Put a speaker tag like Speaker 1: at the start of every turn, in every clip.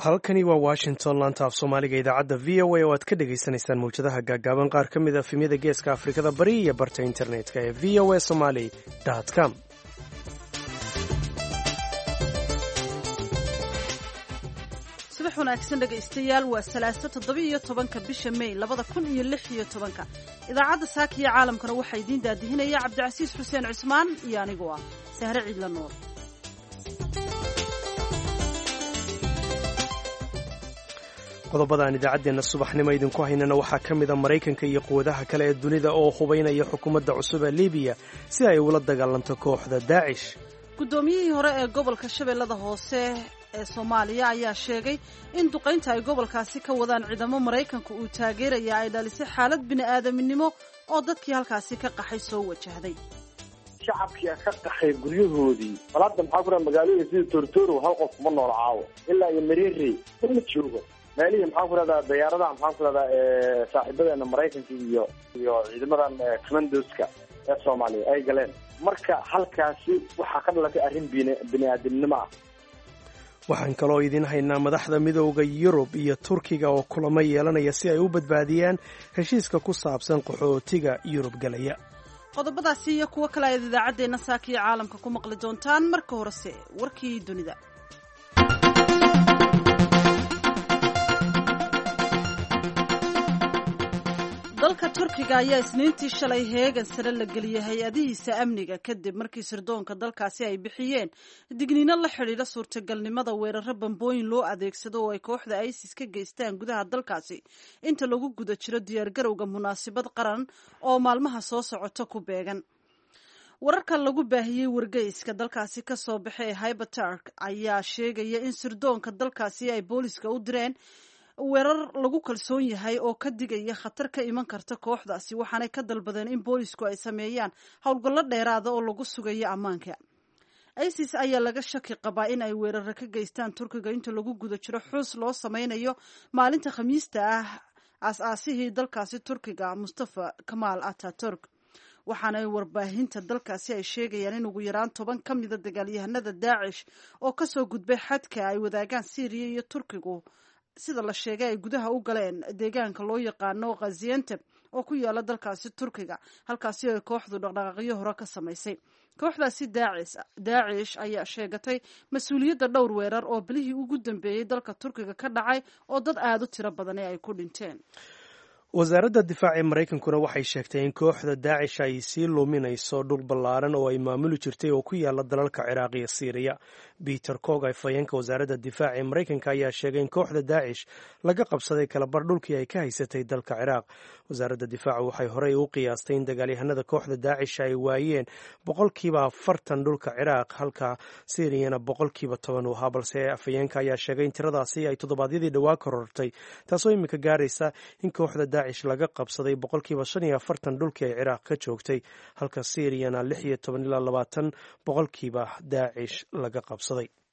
Speaker 1: halkani waa washington laanta af soomaaliga idaacadda v o a oo aad ka dhagaysanaysaan mawjadaha gaagaaban qaar ka mid a efemyada geeska afrikada bari iyo barta internetka ee v o a somaly com
Speaker 2: subax wanaagsan dhegaystayaal waa salaaso 17 bisha may 2016 idaacadda saaka iyo caalamkana waxaa idiin daadihinaya cabdicasiis xuseen cusmaan iyo anigu ah sahre ciidla nuur.
Speaker 1: qodobadaan idaacaddeenna subaxnimo idinku haynana waxaa ka mida Maraykanka iyo quwadaha kale ee dunida oo hubaynaya xukuumadda cusub ee Liibiya si ay ula dagaalanto kooxda Daacish.
Speaker 2: Gudoomiyihii hore ee gobolka Shabeellada Hoose ee Soomaaliya ayaa sheegay in duqeynta ay gobolkaasi ka wadaan ciidamo Maraykanka uu taageeraya ay dhalisay xaalad bini'aadamnimo oo dadkii halkaasi ka qaxay soo wajahday.
Speaker 3: shacabkii ka qaxay guryahoodii balada maxaa ku raa magaalada sida Tortoro hal qof ma nool caawo ilaa iyo Mareeri ma joogo meelihii maxaa ku radaa diyaaradaha maxaa ku radaa saaxiibadeena Maraykanka iyo ciidamadan commandoska ee Soomaaliya ay galeen marka halkaasi waxaa ka dhalatay arrin bini'aadamnimo ah.
Speaker 1: waxaan kaloo idin haynaa madaxda midowda Yurub iyo Turkiga oo kulamo yeelanaya si ay u badbaadiyaan heshiiska ku saabsan qaxootiga Yurub galaya.
Speaker 2: qodobadaasi iyo kuwa kale ay idaacadeena saakiyo caalamka ku maqli doontaan marka horese warkii dunida. dalka Turkiga ayaa isniintii shalay heegan sare la geliyay hay-adihiisa amniga kadib markii sirdoonka dalkaasi ay bixiyeen digniino la xidhiidha suurtagalnimada weeraro bambooyin loo adeegsado oo ay kooxda ISIS ka geystaan gudaha dalkaasi inta lagu guda jiro diyaargarowga munaasabad qaran oo maalmaha soo socota ku beegan. wararka lagu baahiyey wargeyska dalkaasi ka soo baxay ee Haberturk ayaa sheegaya in sirdoonka dalkaasi ay booliska u direen weerar lagu kalsoon yahay oo ka digaya khatar ka iman karta kooxdaasi waxaanay ka dalbadeen in boolisku ay sameeyaan howlgallo dheeraada oo lagu sugayo ammaanka. ISIS ayaa laga shaki qabaa in ay weeraro ka geystaan Turkiga inta lagu guda jiro xus loo sameynayo maalinta Khamiista ah aas-aasihii dalkaasi Turkiga Mustafa Kemal Atatürk. waxaana warbaahinta dalkaasi ay sheegayaan in ugu yaraan 10 ka mid a dagaalyahanada Daacish oo ka soo gudbay xadka ay wadaagaan Syria iyo Turkigu sida la sheegay ay gudaha u galeen deegaanka loo yaqaano Gaziantep oo ku yaala dalkaasi Turkiga halkaasi ay kooxdu dhaqdhaqaaqyo hore ka samaysay. kooxdaasi Daacish ayaa sheegatay mas'uuliyadda dhowr weerar oo bilihii ugu dambeeyay dalka Turkiga ka dhacay oo dad aad u tiro badan ay ku dhinteen.
Speaker 1: wasaaradda difaaca ee Maraykankuna waxay sheegtay in kooxda Daacish ay sii luminayso dhul ballaaran oo ay maamuli jirtay oo ku yaala dalalka Ciraaq iyo Syria. Peter Cook afhayeenka wasaaradda difaaca ee Maraykanka ayaa sheegay in kooxda Daacish laga qabsaday kala bar dhulkii ay ka haysatay dalka Ciraaq. wasaaradda difaaca waxay horey u qiyaastay in dagaalyahanada kooxda Daacish ay waayeen 40% dhulka Ciraaq halka Syriana 10% u ahaa balse afhayeenka ayaa sheegay in tiradaasi ay toddobaadyadii dhawaa korortay taasoo imika gaaraysa in kooxda Daacish laga qabsaday 45% dhulkii ay Ciraaq ka joogtay halka Syriana 16 ilaa 20% Daacish laga qabsaday.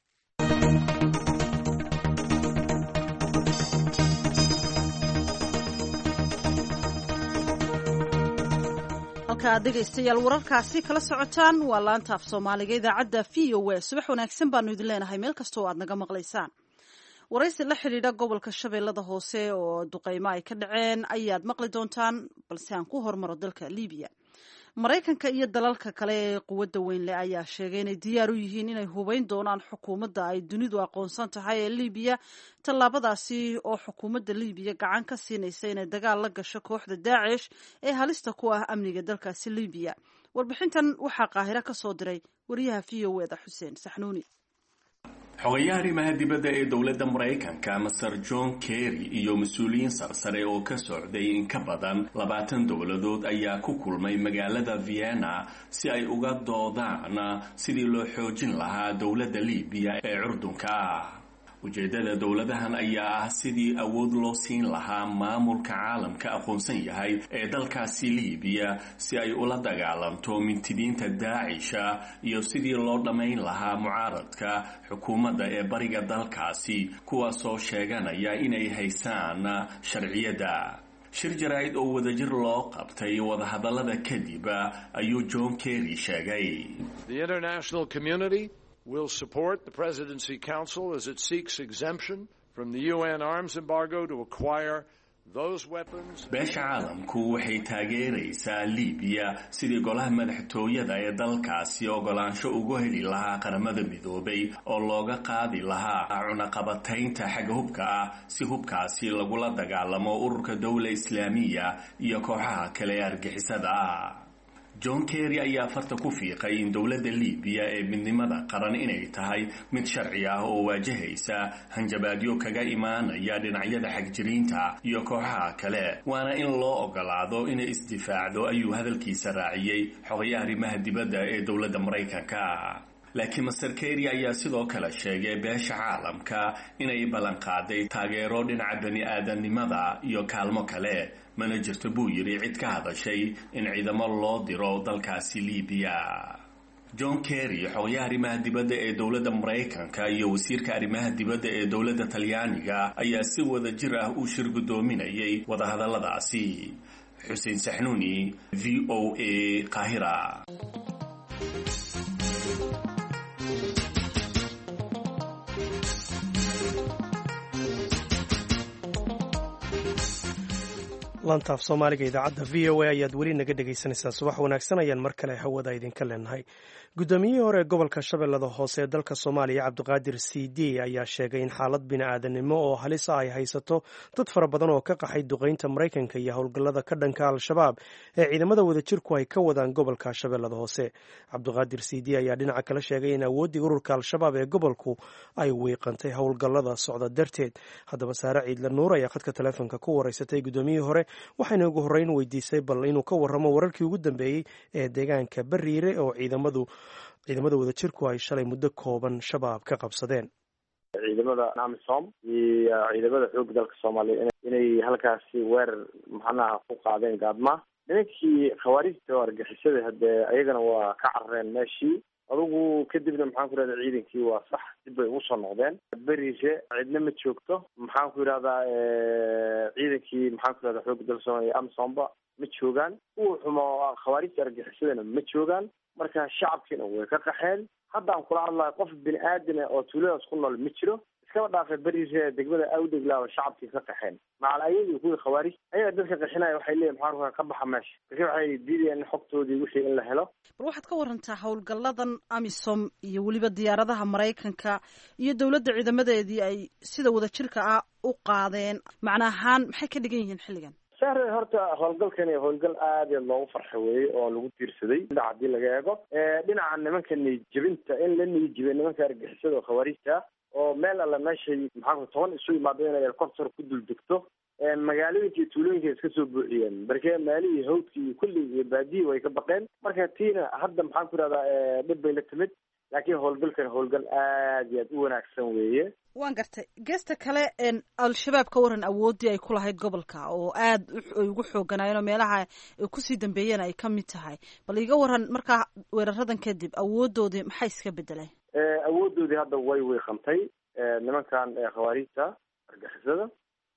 Speaker 2: halka dhegaystayaal wararkaasi kala socotaan waa laanta af Soomaaliga idaacadda VOA. subax wanaagsan baanu idin leenahay meel kasta oo aad naga maqlaysaan. waraysi la xidhiidha gobolka Shabeellada Hoose oo duqeymo ay ka dhaceen ayaad maqli doontaan balse aan ku hormaro dalka Liibiya. Maraykanka iyo dalalka kale ee quwadda weyn leh ayaa sheegay inay diyaar u yihiin inay hubayn doonaan xukuumadda ay dunidu aqoonsan tahay ee Liibiya tallaabadaasi oo xukuumadda Liibiya gacan ka siinaysa inay dagaal la gasho kooxda Daacish ee halista ku ah amniga dalkaasi Liibiya. warbixintan waxaa Qaahiro ka soo diray wariyaha VOA Xuseen Saxnuuni.
Speaker 4: xogayaha arrimaha dibadda ee dowladda Maraykanka Mr. John Kerry iyo mas'uuliyiin sarsare oo ka socday in ka badan 20 dowladood ayaa ku kulmay magaalada Vienna si ay uga doodaan sidii loo xoojin lahaa dowladda Liibiya ee curdunka ah. ujeedada dowladahan ayaa ah sidii awood loo siin lahaa maamulka caalamka aqoonsan yahay ee dalkaasi Liibiya si ay ula dagaalanto mintidiinta Daacish iyo sidii loo dhamayn lahaa mucaaradka xukuumadda ee bariga dalkaasi kuwaasoo sheeganaya inay haystaan sharciyada. shir jaraa'id oo wadajir loo qabtay wadahadallada kadib ayuu John Kerry sheegay.
Speaker 5: The international community will support the Presidency Council as it seeks exemption from the UN arms embargo to acquire
Speaker 4: beesha caalamku waxay taageeraysaa liibiya sidii golaha madaxtooyada ee dalkaasi ogolaansho ugu heli lahaa qaramada midoobay oo looga qaadi lahaa cunaqabataynta xagga hubka ah si hubkaasi lagula dagaalamo ururka dowla islaamiya iyo kooxaha kale ee argixisada ah John Kerry ayaa farta ku fiiqay in dowladda Liibiya ee midnimada qaran inay tahay mid sharci ah oo waajahaysa hanjabaadyo kaga imaanaya dhinacyada xagjiriinta iyo kooxaha kale waana in loo ogolaado inay isdifaacdo ayuu hadalkiisa raaciyay xogayaha arrimaha dibadda ee dowladda Mareykanka laakiin Mr. Kerry ayaa sidoo kale sheegay beesha caalamka inay ballan qaaday taageero dhinaca bani aadamnimada iyo kaalmo kale mana jirto buu yiri cid ka hadashay in ciidamo loo diro dalkaasi Liibiya John Kerry xogayaha arrimaha dibadda ee dowladda Mareykanka iyo wasiirka arrimaha dibadda ee dowladda Talyaaniga ayaa si wada jir ah u shir gudoominayay wadahadalladaasi Xuseen Saxnuuni VOA Qaahira
Speaker 1: lantaaf soomaaliga idaacadda v o a ayaad weli naga dhegaysanaysaa subax wanaagsan ayaan mar kale hawada idinka leenahay guddoomiyihii hore ee gobolka shabeellada hoose ee dalka soomaaliya cabdiqaadir cd ayaa sheegay in xaalad bini'aadanimo oo halis ah ay haysato dad fara badan oo ka qaxay duqaynta maraykanka iyo howlgallada ka dhanka al-shabaab ee ciidamada wadajirku ay ka wadaan gobolka shabeellada hoose cabdiqaadir cd ayaa dhinaca kale sheegay in awooddii ururka al-shabaab ee gobolku ay wiiqantay howlgallada socda darteed haddaba saare ciidla nuur ayaa khadka taleefonka ku wareysatay guddoomiyihii hore waxayna ugu horreyn weydiisay bal inuu ka warramo wararkii ugu dambeeyey ee deegaanka bariire oo ciidamada wadajirku ay shalay muddo kooban shabaab ka qabsadeen
Speaker 3: ciidamada amisom iyo ciidamada xoogga dalka soomaaliya inay halkaasi weerar macnaha ku qaadeen gaadma nimankii khawaarijta oo argixisada hadee ayagana waa ka carareen meeshii adugu kadibna maxaan ku yidhahdaa ciidankii waa sax dib bay ugu soo noqdeen beriise cidna ma joogto maxaan ku yidhahdaa ciidankii maxaan ku yidhahdaa xoogga dalka soomaaliya amisomba ma joogaan kuwa xumo khawaarijta argixisadana ma joogaan marka shacabkiina way ka qaxeen haddaan kula hadlayo qof bini aadana oo tuuladaas ku nool ma jiro iskaba dhaafay beriise degmada awdeglaaba shacabkii ka qaxeen macal ayagii kuwii khawaarij ayaga dadka qaxinaya waxay leeyihin maxaa ka baxa meesha marka waxay diidayaan in xogtoodii wixii in la helo
Speaker 2: bal waxaad ka warantaa howlgalladan amisom iyo weliba diyaaradaha maraykanka iyo dowladda ciidamadeedii ay sida wadajirka ah u qaadeen macna ahaan maxay ka dhigan yihiin xilligan
Speaker 3: sahre horta howlgalkani howlgal aad iyo loogu farxo weeye oo lagu tiirsaday dhinaca haddii laga eego dhinaca nimanka niyadjebinta in la niyadjebay nimanka argixisada oo khawaarijta oo meel alla meeshay maxaa 10 isu yimaado inay helicopter ku dul degto magaalooyinka iyo tuulooyinka iska soo buuxiyeen markee maalihii hawdkii iyo kulli iyo baadiyii way ka baqeen marka tiina hadda maxaan ku yidhahdaa dhib bay la timid laakiin howlgalkan howlgal aad iyo aad u wanaagsan weeye
Speaker 2: waan gartay geesta kale al-shabaab ka waran awooddii ay ku lahayd gobolka oo aad ay ugu xooganaayeen oo meelaha ay kusii dambeeyeen ay ka mid tahay bal iga waran markaa weeraradan kadib awooddoodii maxay iska bedelay
Speaker 3: awooddoodii hadda way wiiqantay nimankan khawaarijta argixisada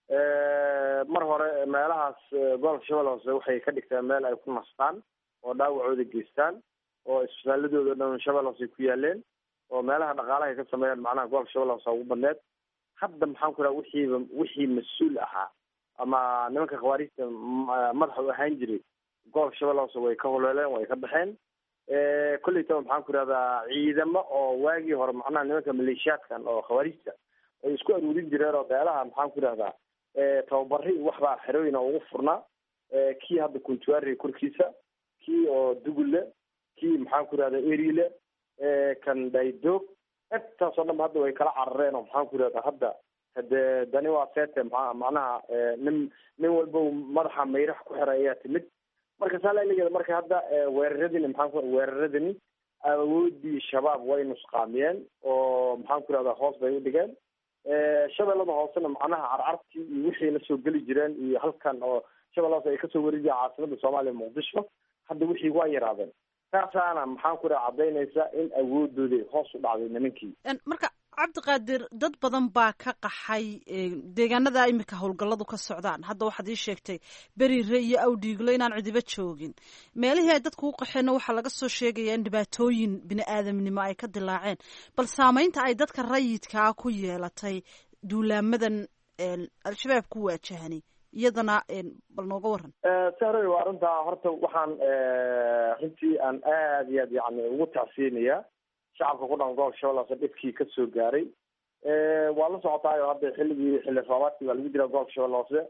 Speaker 3: mar hore meelahaas gobolka shabeelle hoose waxay ka dhigteen meel ay ku nastaan oo dhaawacooda geystaan oo isbitaaladooda dhan shabeelle hoose ku yaaleen oo meelaha dhaqaalaha ka sameeyaan macnaha gobolka shabeelle hoose ugu badneed hadda maxaan ku dhaha wixii mas-uul ahaa ama nimanka khawaarijta madaxa u ahaan jiray gobolka shabeelle hoose way ka hololeen way ka baxeen kolleytaba maxaan ku idhahdaa ciidamo oo waagii hore macnaha nimanka maleeshiyaadkan oo khawaarijta ay isku aruurin jireen oo beelaha maxaan ku idhahdaa tababari waxbaa xerooyin oo ugu furnaa kii hadda kuntuari korkiisa kii oo dugulle kii maxaan ku idhahdaa erile kan daydoog intaasoo dhan hadda way kala carareen oo maxaan ku idhahdaa hadda hadee dani waa seete macnaha nin walba madaxa mayrax ku xiray ayaa timid marka saalailigeeda marka hadda weeraradini maxaan ku weeraradini awoodii shabaab way nusqaamiyeen oo maxaan ku idhahdaa hoos bay u dhigeen shabeellada hoosena macnaha carcartii iyo wixii lasoo geli jireen iyo halkan oo shabeelle hoose ay kasoo weri jireen caasimada soomaaliya muqdisho hadda wixii waa yaraadeen taasaana maxaan ku dhaha cadaynaysa in awoodooda hoos u dhacday nimankii
Speaker 2: marka cabdiqaadir dad badan baa ka qaxay deegaanada imika howlgalladu ka socdaan hadda waxaad ii sheegtay beriire iyo awdhiiglo inaan cidiba joogin meelihii ay dadku u qaxeenna waxaa laga soo sheegayaa in dhibaatooyin bini aadamnimo ay ka dilaaceen bal saamaynta ay dadka rayidkaa ku yeelatay duulaamadan al-shabaab ku waajahani iyadana bal nooga waran.
Speaker 3: sahray waa arrintaa horta waxaan runtii aan aad iyo aad yani ugu tacsiinaya shacabka ku dhan gobolka shabeellaha dhibkii kasoo gaaray. waa la socotaayo hadda xilli roobaadkii baa lagu jira gobolka shabeellaha hoose.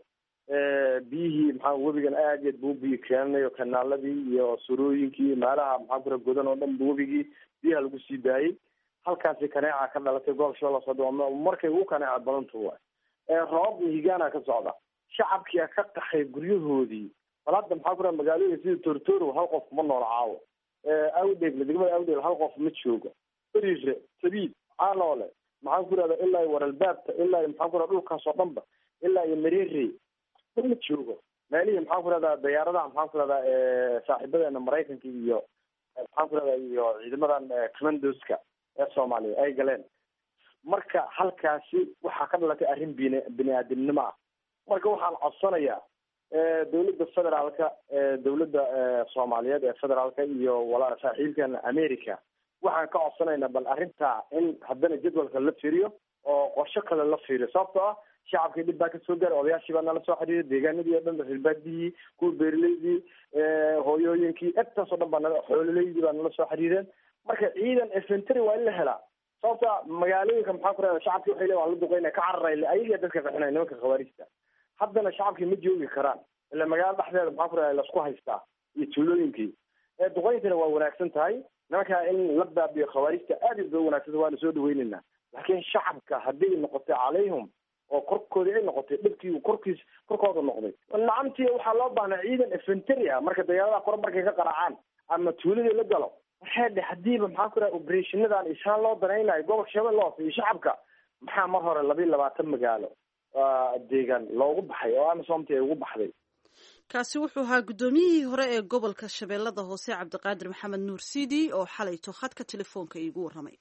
Speaker 3: biyihii maxaa webigan aad iyo aad buu biyi keenayo kanaaladii iyo surooyinkii meelaha maxaa kura godan oo dhan webigii biyaha lagu sii daayay. halkaasi kaneeca ka dhalatay gobolka shabeellaha hoose markay ugu kaneeca badantu waay. roobab higaana ka socda. shacabkia ka qaxay guryahoodii bal hadda maxaa kura magaalooyin sida tortoro hal qof kuma nool caawo. awdheegle degmada awdheegle hal qof ma joogo. beriire sabiid caanoole maxaan ku irahda ilaa iyo waralbaabta ilaa iyo maxaan ku irahda dhulkaas oo dhanba ilaa iyo mareerey ma joogo. meelihii maxaan ku irahdaa dayaaradaha maxaan ku irahdaa saaxiibadeena maraykanka iyo maxaan ku irahdaa iyo ciidamadan commandoska ee soomaaliya ay galeen. marka halkaasi waxaa ka dhalatay arrin bini aadamnimo ah. marka waxaan codsanayaa dawladda federaalka dawladda soomaaliyeed ee federaalka iyo saaxiibkeena america waxaan ka codsanaynaa bal arrintaa in haddana jadwalka la fiiriyo oo qorshe kale la fiiriyo. sababtoo ah shacabkii dhib baa kasoo gaaray, odayaashii baa nala soo xiriiray, deegaanadii oo dhan reerbaadiyii, kuwa beeraleydii, hooyooyinkii intaas oo dhan baa xoololeydii baa nala soo xiriireen. marka ciidan infantry waa in la helaa. sababta magaalooyinka maxaa ku rahda shacabkii waxay leeyihin waan la duqeynaya ka cararay ayagaa dadka qaxinaya nimanka khawaarijta. haddana shacabkii ma joogi karaan ila magaalo dhexdeeda maxaa ku rahda lasku haystaa iyo tuulooyinkii. duqeyntana waa wanaagsan tahay, nimankaa in la baabiyo khawaarijta aad iyo ba wanaagsan waana soo dhaweyneynaa. laakiin shacabka haddii noqotay calayhum oo korkoodii ay noqotay dhibkii korkooda noqday nacamtii waxaa loo baahnaa ciidan infantry ah. marka dayaaradaha kore markay ka qaraacaan ama tuuladii la galo waxay dhe hadiiba maxaa ku raha operatiinadan isaan loo danaynayo gobolka shabeellaha hoose iyo shacabka maxaa mar hore 22 magaalo deegaan loogu baxay oo amisoomtii ay ugu baxday.
Speaker 2: kaasi wuxuu ahaa guddoomiyihii hore ee gobolka shabeellada hoose cabdiqaadir maxamed nuur siidi oo xalayto khadka telefoonka iigu warramay.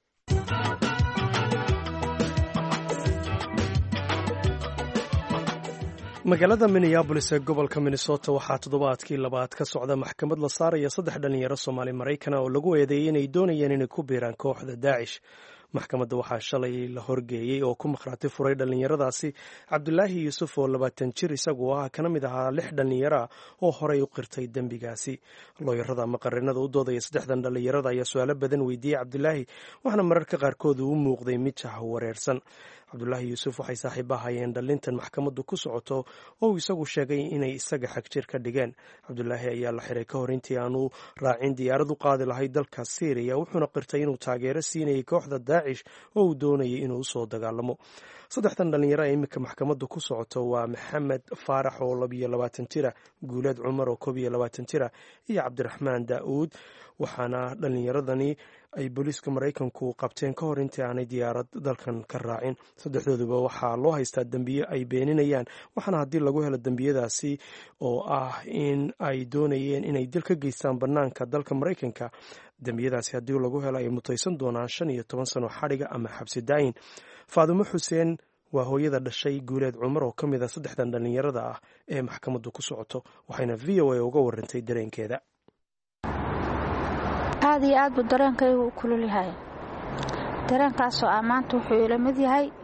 Speaker 1: magaalada minneabolis ee gobolka minnesota waxaa toddobaadkii labaad ka socda maxkamad la saaraya 3 dhalinyaro Soomaali Maraykan oo lagu eedeeyay inay doonayeen inay ku biiraan kooxda Daacish. maxkamadda waxaa shalay la horgeeyey oo ku maqraati furay dhalinyaradaasi Cabdulaahi Yuusuf oo 20 jir isagoo kana mid ahaa 6 dhalinyaro oo horey u qirtay dembigaasi. looyarada maqarinada u doodaya 3 dhalinyarada ayaa su'aalo badan weydiiyay Cabdulaahi, waxaana mararka qaarkood uu muuqday mid wareersan. Cabdulaahi Yuusuf waxay saaxiib ahaayeen dhalintan maxkamaddu ku socoto oo isagu sheegay inay isaga xagjir ka dhigeen. Cabdulaahi ayaa la xiray ka hor intii aanu raacin diyaarad u qaadi lahayd dalka Syria, wuxuuna qirtay inuu taageero siinayay kooxda Daacish oo uu doonayay inuu soo dagaalamo. 3 dhalinyaro ee imika maxkamaddu ku socoto waa Maxamed Faarax oo 22 jira, Guuleed Cumar oo 21 jira iyo Cabdiraxmaan Daa'uud. waxaana dhalinyaradani ay booliiska Maraykanku qabteen ka hor intii aanay diyaarad dalkan ka raacin. saddexdooduba waxaa loo haystaa dambiyo ay beeninayaan, waxaana haddii lagu helo dambiyadaasi oo ah in ay doonayeen inay dil ka geystaan bannaanka dalka Maraykanka, dambiyadaasi haddii lagu helo ay mutaysan doonaan 15 sano xadhiga ama xabsi daayin. Faadumo Xuseen waa hooyada dhashay Guuleed Cumar oo ka mid ah 3 dhalinyarada ah ee maxkamaddu ku socoto, waxayna VOA uga warantay dareenkeeda.
Speaker 6: aad iyo aad buu dareenkaygu u kulul yahay. dareenkaasoo maanta wuxuu ila mid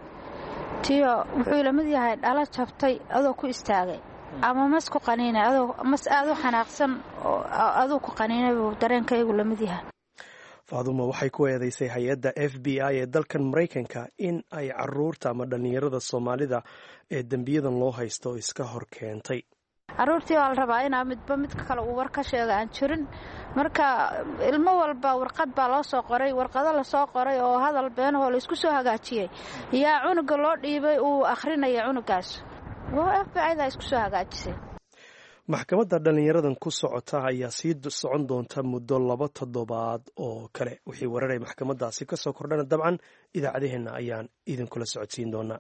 Speaker 6: yahay dhala jabtay adoo ku istaagay ama mas ku qaniinay adoo mas aad u xanaaqsan oo adoo ku qaniinay buu dareenkaygu la mid yahay.
Speaker 1: Faadumo waxay ku eedeysay hay'adda FBI ee dalkan Maraykanka in ay caruurta ama dhalinyarada Soomaalida ee dambiyadan loo haysto iska hor keentay.
Speaker 6: caruurtii waa la rabaa inaa midka kale uu war ka sheega aan jirin. marka ilmo walba warqad baa loo soo qoray, warqado la soo qoray oo hadal beenahoo la isku soo hagaajiyey yaa cunuga loo dhiibay uu akhrinaya cunugaas. FBI-da isku soo hagaajisay.
Speaker 1: maxkamadda dhalinyaradan ku socota ayaa sii socon doonta muddo 2 toddobaad oo kale. wixii wararay maxkamaddaasi ka soo kordhana dabcan idaacadaheenna ayaan idinkula socodsiin doonaa.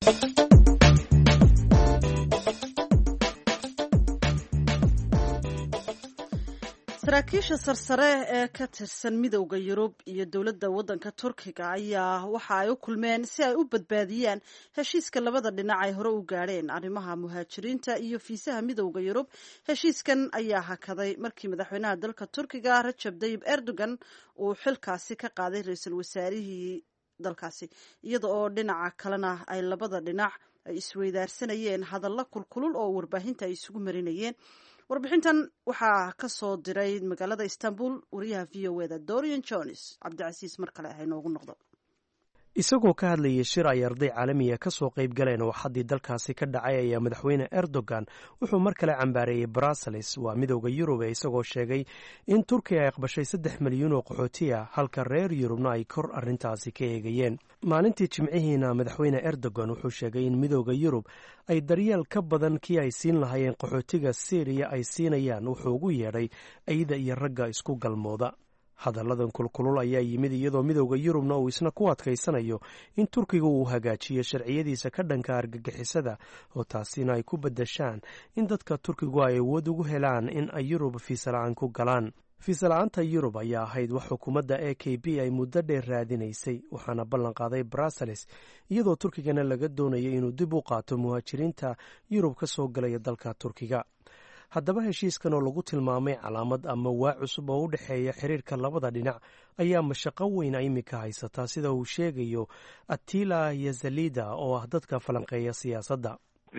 Speaker 2: saraakiisha sarsare ee ka tirsan midowda Yurub iyo dowladda waddanka Turkiga ayaa waxa ay u kulmeen si ay u badbaadiyaan heshiiska labada dhinac ay hore u gaadheen arrimaha muhaajiriinta iyo fiisaha midowda Yurub. heshiiskan ayaa hakaday markii madaxweynaha dalka Turkiga Recep Tayyip Erdogan uu xilkaasi ka qaaday ra'iisul wasaarihii dalkaasi iyada oo dhinaca kalena ay labada dhinac ay isweydaarsanayeen hadalla kulkulul oo warbaahinta ay isugu marinayeen. warbixintan waxaa ka soo diray magaalada Istanbul wariyaha VOA Dorian Jones. Cabdicasiis mar kale ha inoogu noqdo.
Speaker 1: isagoo ka hadlayay shir ay arday caalamiya ka soo qayb galeen oo xaddii dalkaasi ka dhacay ayaa madaxweyne Erdogan wuxuu mar kale cambaareeyey Brussels waa midowda Yurub isagoo sheegay in Turkiya ay aqbashay 3 milyan oo qaxooti ah halka reer Yurubna ay kor arrintaasi ka eegayeen. maalintii Jimcihiina madaxweyne Erdogan wuxuu sheegay in midowda Yurub ay daryeel ka badan kii ay siin lahaayeen qaxootiga Syria ay siinayaan wuxuu ugu yeedhay ayda iyo ragga isku galmooda. hadalladan kulkulul ayaa yimid iyadoo midowda Yurubna uu isna ku adkaysanayo in Turkiga uu hagaajiyo sharciyadiisa ka dhanka argagixisada oo taasina ay ku bedeshaan in dadka Turkigu ay awood ugu helaan in ay Yurub fiisa la'aan ku galaan. fiisa la'aanta Yurub ayaa ahayd wax xukuumadda AKP ay muddo dheer raadinaysay waxaana ballan qaaday Brussels iyadoo Turkigana laga doonayay inuu dib u qaato muhaajiriinta Yurub ka soo galaya dalka Turkiga. haddaba heshiiskan oo lagu tilmaamay calaamad ama waa cusub oo u dhexeeya xiriirka labada dhinac ayaa mashaqo weyn imika haysata sida uu sheegayo Attila Yazalida oo ah dadka falanqeeya siyaasadda.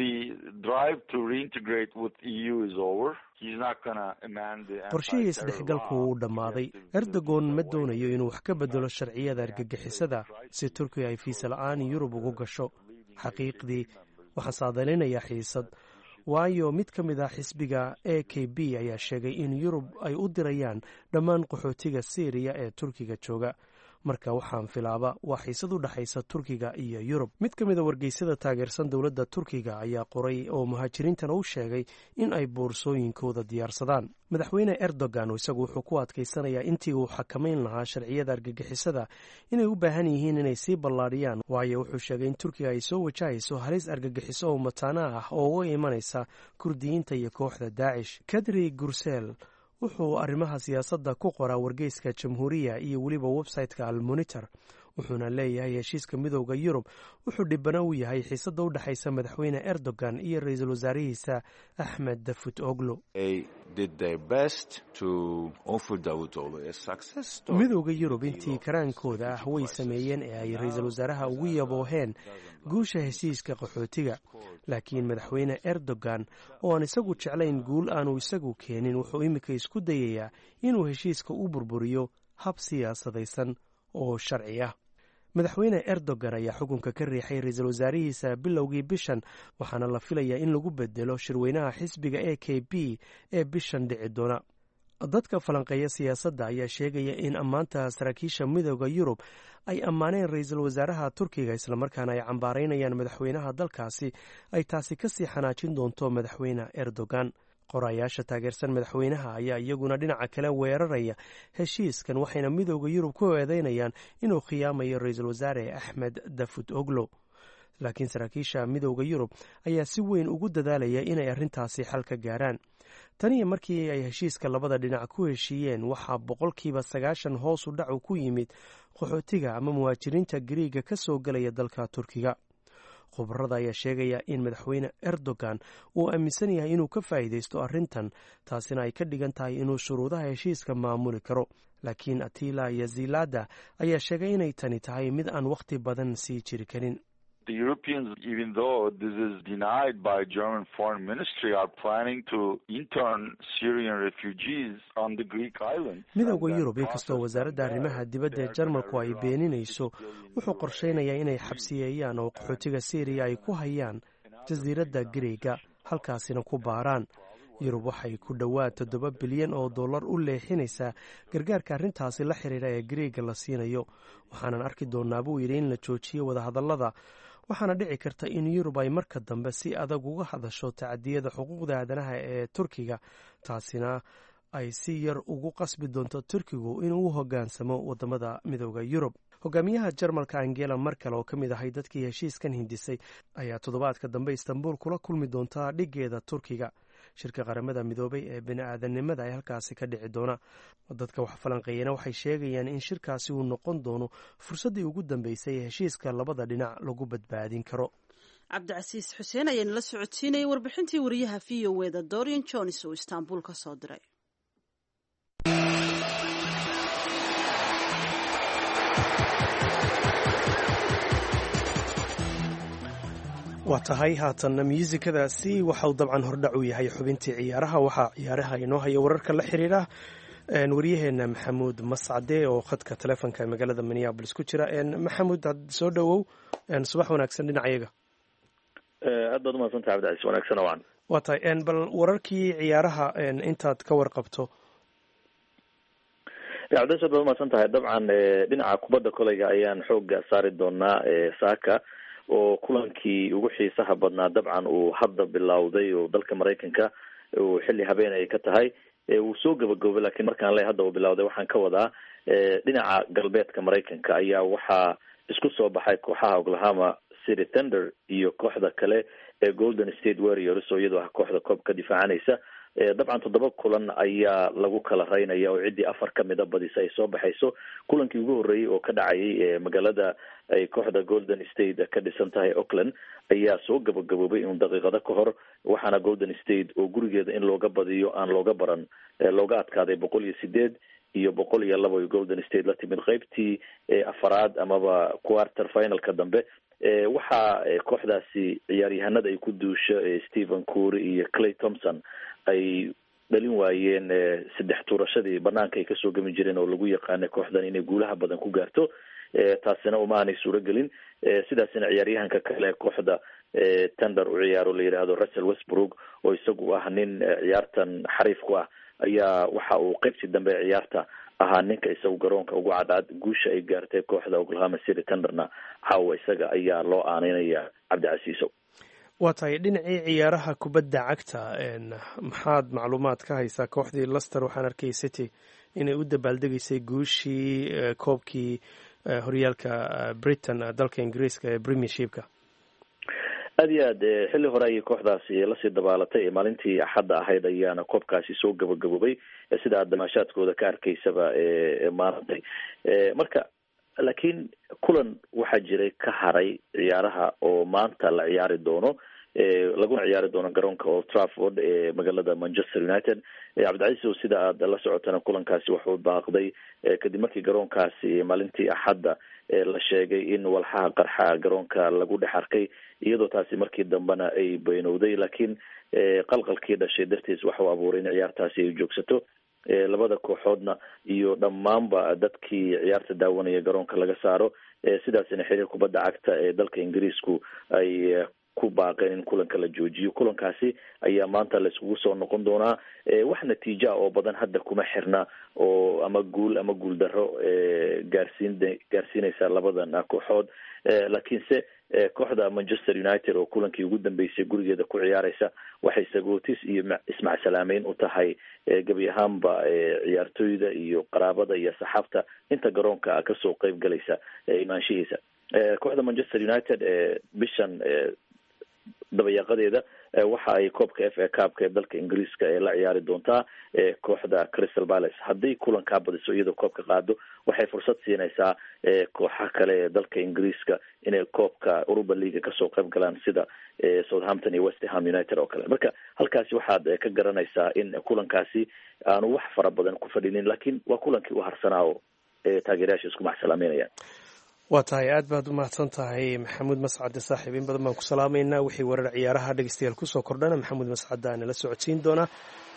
Speaker 1: qorshihii isdhexgalku wuu dhammaaday. Erdogan ma doonayo inuu wax ka bedelo sharciyada argagixisada si Turkiya ay fiisa la'aan Yurub ugu gasho. xaqiiqdii waxaan saadaalinayaa xiisad waayo mid ka mid ah xisbiga AKP ayaa sheegay in Yurub ay u dirayaan dhammaan qaxootiga Syria ee Turkiga jooga. marka waxaan filaaba waa xiisad u dhaxaysa Turkiga iyo Yurub. mid ka mid a wargeysyada taageersan dowladda Turkiga ayaa qoray oo muhaajiriintana u sheegay in ay boorsooyinkooda diyaarsadaan. madaxweyne Erdogan isagu wuxuu ku adkaysanayaa intii uu xakamayn lahaa sharciyada argagixisada inay u baahan yihiin inay sii ballaadhiyaan waayo wuxuu sheegay in Turkiga ay soo wajahayso halis argagixiso oo mataana ah oo uga imanaysa Kurdiyiinta iyo kooxda Daacish. Kadri Gursel wuxuu arrimaha siyaasadda ku qoraa wargeyska Jamhuuriya iyo weliba website-ka Al-Monitor wuxuuna leeyahay heshiiska midowda Yurub wuxuu dhibana u yahay xiisadda u dhaxaysa madaxweyne Erdogan iyo ra'iisul wasaarihiisa Ahmed Davutoglu. midowda Yurub intii karaankooda ah way sameeyeen ee ay ra'iisul wasaaraha ugu yabooheen guusha heshiiska qaxootiga laakiin madaxweyne Erdogan oo aan isagu jeclayn guul aanu isagu keenin wuxuu imika isku dayayaa inuu heshiiska u burburiyo hab siyaasadaysan oo sharci ah. madaxweyne Erdogan ayaa xukunka ka riixay ra'iisul wasaarihiisa bilowgii bishan waxaana la filayaa in lagu bedelo shirweynaha xisbiga AKP ee bishan dhici doona. dadka falanqeeya siyaasadda ayaa sheegaya in ammaanta saraakiisha midowda Yurub ay ammaaneen ra'iisul wasaaraha Turkiga islamarkaana ay cambaaraynayaan madaxweynaha dalkaasi ay taasi ka sii xanaajin doonto madaxweyne Erdogan. qorayaasha taageersan madaxweynaha ayaa iyaguna dhinaca kale weeraraya heshiiskan waxayna midowda Yurub ku eedeynayaan inuu khiyaamayo ra'iisul wasaare Ahmed Davutoglu. laakiin saraakiisha midowda Yurub ayaa si weyn ugu dadaalaya inay arrintaasi xal ka gaaraan. taniyo markii ay heshiiska labada dhinac ku heshiiyeen waxaa 90% hoos u dhac ku yimid qaxootiga ama muhaajiriinta Giriiga ka soo galaya dalka Turkiga. khubarada ayaa sheegaya in madaxweyne Erdogan uu aaminsan yahay inuu ka faa'iideysto arrintan taasina ay ka dhigan tahay inuu shuruudaha heshiiska maamuli karo. laakiin Attila Yazilada ayaa sheegay inay tani tahay mid aan waqti badan sii jiri karin.
Speaker 7: The Europeans, even though this is denied by German Foreign Ministry, are planning to intern Syrian refugees on the Greek islands.
Speaker 1: midowda Yurub inkastoo wasaaradda arrimaha dibadda ee Jarmalku ay beeninayso wuxuu qorsheynayaa inay xabsiyeeyaan oo qaxootiga Syria ay ku hayaan jasiiradda Greega halkaasina ku baaraan. Yurub waxay ku dhowaad $7 bilyan oo dollar u leexinaysaa gargaarka arrintaasi la xiriira ee Greega la siinayo. waxaanan arki doonaa buu yidhi in la joojiyo wadahadallada waxaana dhici karta in Yurub ay marka dambe si adag uga hadasho tacadiyada xuquuqda aadanaha ee Turkiga taasina ay si yar ugu qasbi doonto Turkigu inuu u hoggaansamo wadamada midowda Yurub. hogaamiyaha Jarmalka Angela Merkel oo ka mid ahay dadkii heshiiskan hindisay ayaa toddobaadka dambe Istanbul kula kulmi doonta dhigeeda Turkiga. shirka qaramada midoobay ee bini'aadanimada ay halkaasi ka dhici doona. dadka wax falanqeeyana waxay sheegayaan in shirkaasi uu noqon doono fursaddii ugu dambeysay ee heshiiska labada dhinac lagu badbaadin karo.
Speaker 2: Cabdicasiis Xuseen ayaa la socodsiinayay warbixintii wariyaha VOA Dorian Jones oo Istanbul ka soo diray.
Speaker 1: waa tahay haatanna muusikadaasi waxauu dabcan hordhac u yahay xubintii ciyaaraha waxaa ciyaaraha inoo haya wararka la xiriira waryaheena maxamuud mascade oo khadka taleefonka magaalada minneabolis ku jira. maxamuud soo dhowow, subax wanaagsan dhinacayaga.
Speaker 8: aad baad umahadsantah cabdicaiis, wanaagsan waan.
Speaker 1: waa tahay bal wararkii ciyaaraha intaad ka warqabto.
Speaker 8: cabdicaiis aad baad umahadsan tahay. dabcan dhinaca kubadda koleyga ayaan xooga saari doonaa saaka oo kulankii ugu xiisaha badnaa dabcan uu hadda bilowday oo dalka maraykanka uu xilli habeen ay ka tahay wuu soo gabagabay, lakiin markaan le hadda uu bilowday waxaan ka wadaa dhinaca galbeedka maraykanka ayaa waxaa isku soo baxay kooxaha Oklahoma City Thunder iyo kooxda kale ee Golden State Warriors oo iyadoo ah kooxda koobka difaacanaysa. dabcan 7 kulan ayaa lagu kala raynaya oo ciddii 4 kamida badisa ay soo baxayso. kulankii ugu horeeyay oo ka dhacayay magaalada ay kooxda Golden State ka dhisan tahay Oakland ayaa soo gabagaboobay in daqiiqado ka hor, waxaana Golden State oo gurigeeda in looga badiyo aan looga baran looga adkaaday 108 iyo 102 Golden State la timid qaybtii afaraad amaba quarter finalka dambe. waxaa kooxdaasi ciyaaryahanada ay ku duusho Stephen Curry iyo Klay Thompson ay dhalin waayeen 3 tuurashadii banaanka ay kasoo gami jireen oo lagu yaqaanay kooxdan inay guulaha badan ku gaarto. taasina uma aanay suuragelin. sidaasina ciyaaryahanka kale kooxda Thunder u ciyaaro la yiraahdo Russell Westbrook oo isagu ah nin ciyaartan xariif ku ah ayaa waxa uu qaybtii dambe ciyaarta ahaa ninka isagu garoonka ugu cadcad guusha ay gaartay kooxda Oklahoma City Thunderna caawa isaga ayaa loo aaneynaya cabdicasiiso.
Speaker 1: waa tahay dhinacii ciyaaraha kubadda cagta maxaad macluumaad ka haysaa? kooxdii Leicester waxaan arkay City inay u dabaaldegaysay guushii koobkii horyaalka Britain dalka Ingiriiska ee Premiershipka.
Speaker 8: aad iyo aad xilli hore ayay kooxdaasi lasii dabaalatay maalintii axadda ahayd ayaana koobkaasi soo gabagaboobay sida aad damaashaadkooda ka arkaysaba maarantay. marka laakiin kulan waxaa jiray ka haray ciyaaraha oo maanta la ciyaari doono laguna ciyaari doono garoonka Old Trafford ee magaalada Manchester United. cabdicaiis sida aad la socotana kulankaasi wuxuu baaqday kadib markii garoonkaasi maalintii axadda la sheegay in walxaha qarxa garoonka lagu dhex arkay, iyadoo taasi markii dambena ay beynowday, laakiin qalqalkii dhashay dartiis waxuu abuuray in ciyaartaasi ay joogsato. labada kooxoodna iyo dhammaanba dadkii ciyaarta daawanaya garoonka laga saaro. sidaasina xiriir kubadda cagta ee dalka Ingiriisku ay ku baaqeen in kulanka la joojiyo. kulankaasi ayaa maanta la isugu soo noqon doonaa. wax natiijo oo badan hadda kuma xirna oo ama guul darro gaarsiinaysa labadan kooxood. laakiinse kooxda Manchester United oo kulankii ugu dambeysay gurigeeda ku ciyaaraysa waxay sagootis iyo ismacsalaamayn u tahay gabi ahaanba ciyaartooyda iyo qaraabada iyo saxaabta inta garoonka kasoo qayb galaysa imaanshihiisa. kooxda Manchester United bishan dabayaaqadeeda waxa ay koobka FA Cup ee dalka Ingiriiska ee la ciyaari doontaa kooxda Crystal Palace. haddii kulankaa badiso iyadoo koobka qaado waxay fursad siinaysaa kooxaha kale ee dalka Ingiriiska inay koobka Europa League kasoo qayb galaan sida Southampton iyo West Ham United oo kale. marka halkaasi waxaad ka garanaysaa in kulankaasi aanu wax fara badan ku fadhinin, laakiin waa kulankii u harsanaa oo taageerayaasha isku maxsalaameynayaan.
Speaker 1: waa tahay aad baad umahadsan tahay maxamuud mascade saaxiib. in badan baan ku salaamaynaa. wixii warar ciyaaraha dhegeystayaal kusoo kordhana maxamuud mascade aana la socodsiin doonaa.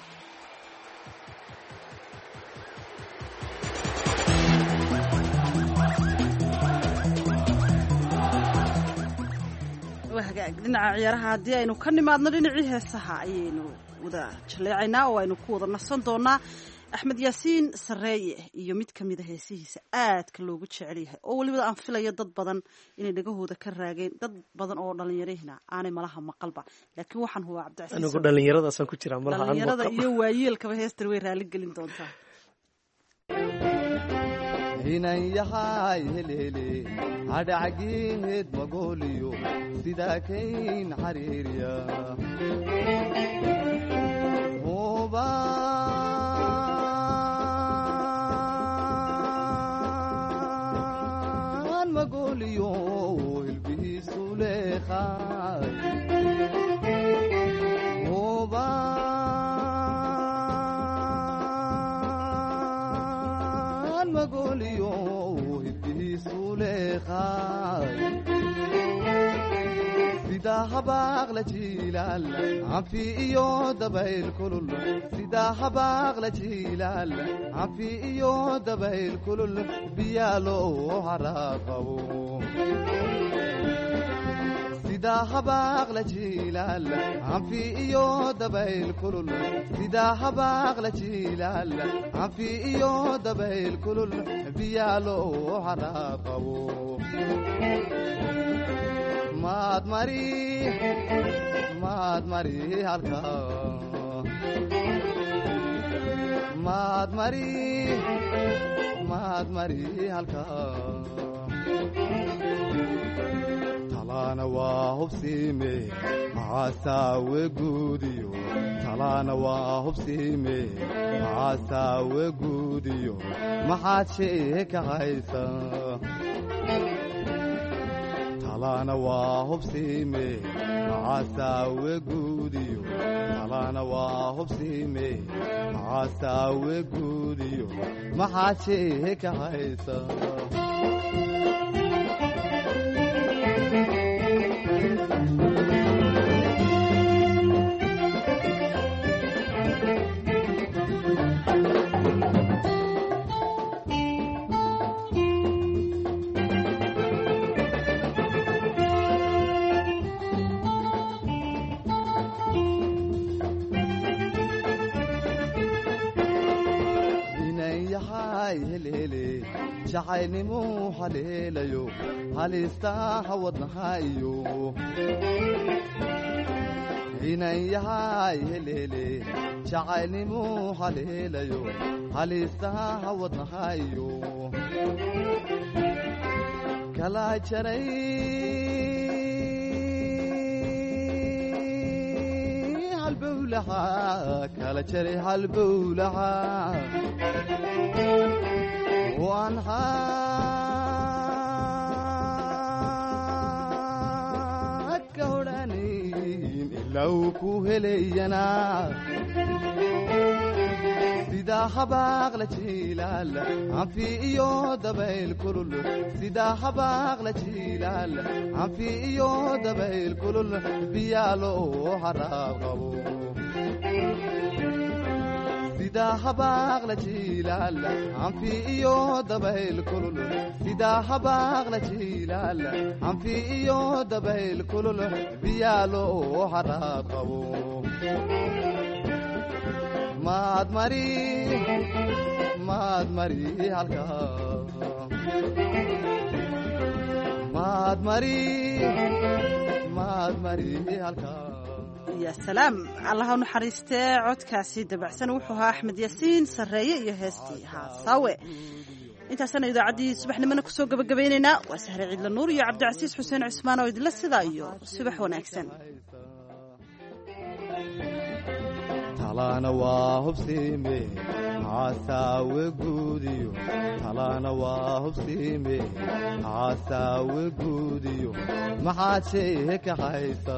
Speaker 2: dhinaca ciyaaraha haddii aynu ka nimaadno dhinacii heesaha ayaynu wada jaleecaynaa oo aynu ku wada nasan doonaa. axmed yaasiin sareeye iyo mid ka mida heesihiisa aadka loogu jecel yahay oo weliba aan filayo dad badan inay dhagahooda ka raageen, dad badan oo dhalinyarihina aanay malaha maqalba, laakiin waxaan hubaa cabdicasiis
Speaker 1: anigu dhalinyaradaasaan ku jiraa malaha
Speaker 2: dhalinyarada iyo waayeelkaba heestan way raali gelin doontaa.
Speaker 9: inan yahay helhele hadhacgeed magooliyo sidaa kayn xariiriya magoliyo hilbihiisu leeqaay hubaan magoliyo hilbihiisu leeqaay sidaa habaaqla jiilaal canfi iyo dabayl kulul sidaa habaaqla jiilaal canfi iyo dabayl kulul biyaa loo haraaqabo sidaa habaaqla jiilaal canfi iyo dabayl kulul sidaa habaaqla jiilaal canfi iyo dabayl kulul biyaa loo haraaqabo maad mari halkaa maad mari halkaa talaana waa hubsiime maxaasaawe guudiyo talaana waa hubsiime maxaasaawe guudiyo maxaad sheeka haysa talaana waa hubsiime maxaasaawe guudiyo talaana waa hubsiime maxaasaawe guudiyo maxaad sheeka haysa jacaylnimuu haleelayo haliistaa wadnaha iyo inan yahay heleele jacaylnimuu haleelayo haliistaa wadnaha iyo kala jaray halbowlaha kala jaray halbowlaha waan had ka hodhanayn ilaa uu ku helayanaa sidaa habaaqla jiilaal canfi iyo dabayl kulul sidaa habaaqla jiilaal canfi iyo dabayl kulul biyaa loo haraaqabo sidaa habaaqla jiilaal canfi iyo dabayl kulul sidaa habaaqla jiilaal canfi iyo dabayl kulul biyaa loo haraaqabo maad mari halkaa maad mari halkaa
Speaker 2: ya salaam allaha u naxariistee codkaasi dabacsan wuxuu ahaa axmed yaasiin sarreeye iyo heestii haasaawe intaasana idaacaddii subaxnimona kusoo gabagabaynaynaa waa sahre ciidla nuur iyo cabdicasiis xuseen cusmaan oo idinla sidaa iyo subax wanaagsan
Speaker 9: talaana waa hubsiime maxaasaawe guudiyo talaana waa hubsiime maxaasaawe guudiyo maxaad sheeka haysa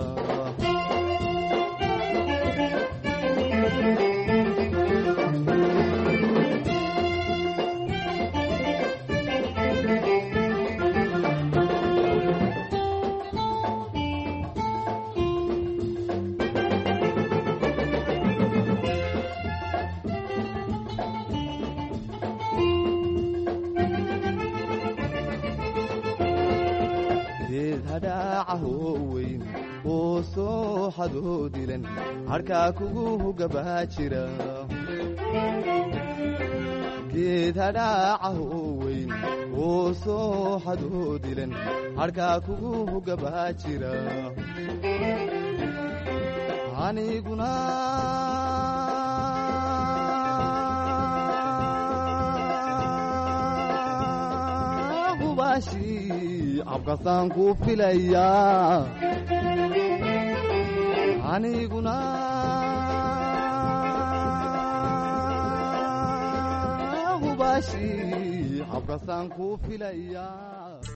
Speaker 9: weyn oo soo xadoo dilan harkaa kugu hugabaa jira geed hadhaacaho weyn oo soo xadoo dilan harkaa kugu hugabaa jira aniguna abkasaan ku filayaa aniguna hubaashi abkasaan ku filayaa